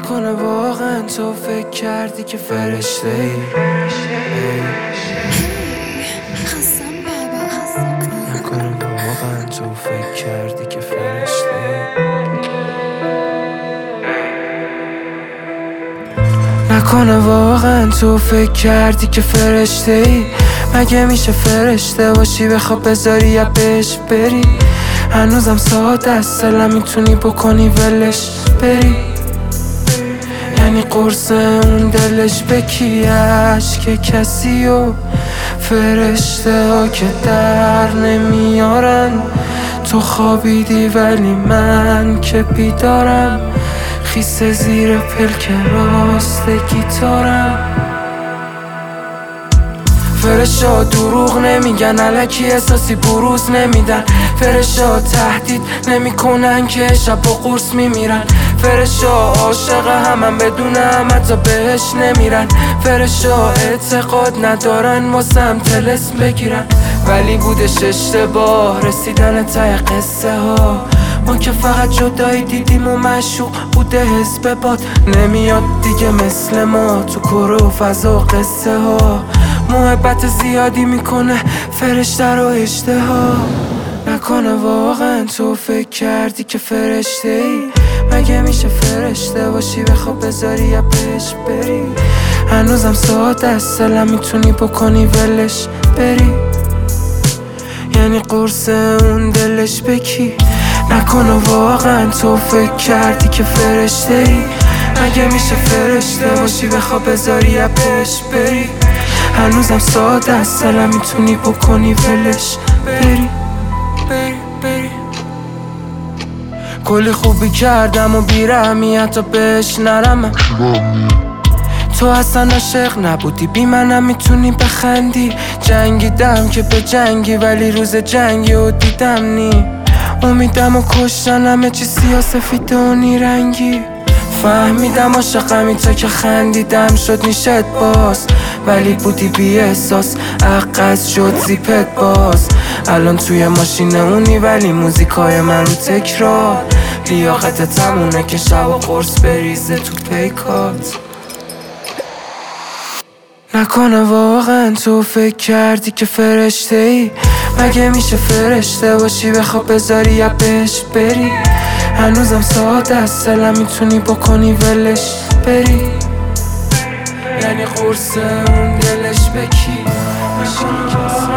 نکنه واقعا تو فکر کردی که فرشته ای. نکنه واقعا تو فکر کردی که فرشته ای. نکنه واقعا تو فکر کردی که فرشته ای. مگه میشه فرشته باشی بخواب بذاری یا بهش بری؟ هنوزم ساده است دلم میتونی بکنی ولش بری. یعنی قرص اون دلش به کیش که کسی و فرشته ها که در نمیارن. تو خوابیدی ولی من که بیدارم، خیسه زیر پلک راست گیتارم. فرشا دروغ نمیگن، الکی احساسی بروز نمیدن. فرشا تهدید نمیکنن که شب با قرص میمیرن. فرشا عاشق همم بدون هم حتی بهش نمیرن. فرشا اعتقاد ندارن واسم طلسم بگیرن. ولی بودش اشتباه رسیدن ته قصه ها. ما که فقط جدایی دیدیم و مشوق بوده حزب باد. نمیاد دیگه مثل ما تو کره و فضا و قصه ها. محبت زیادی میکنه فرشته رو اشتها. نکنه واقعا تو فکر کردی که فرشته ای. مگه میشه فرشته باشی بخواب بذاری یا بهش بری؟ هنوزم ساده است دلم میتونی بکنی ولش بری. یعنی قرص اون دلش به کی؟ نکنه واقعا تو فکر کردی که فرشته ای. مگه میشه فرشته باشی بخواب بذاری یا بهش بری؟ هنوزم ساده است دلم میتونی بکنی ولش بری. کلی خوبی کردم و بیرحمی حتی بهش نرمم. تو اصلا عاشق نبودی بی منم میتونی بخندی. جنگیدم که به جنگی ولی روز جنگی و دیدم نی. امیدم و کشتن همه چی سیاسفیده و نیرنگی. فهمیدم عاشقمی تا که خندیدم شد نیشت باز. ولی بودی بی احساس عقد شد زیپت باز. الان توی ماشین اونی ولی موزیکای من رو تکرار. لیاقت تمونه که شب و قرص بریزه تو پیکات. نکنه واقعا تو فکر کردی که فرشته ای. مگه میشه فرشته باشی بخواب بذاری یا بهش بری؟ هنوزم ساده است دلم میتونی بکنی ولش بری. یعنی قرص اون دلش به کی؟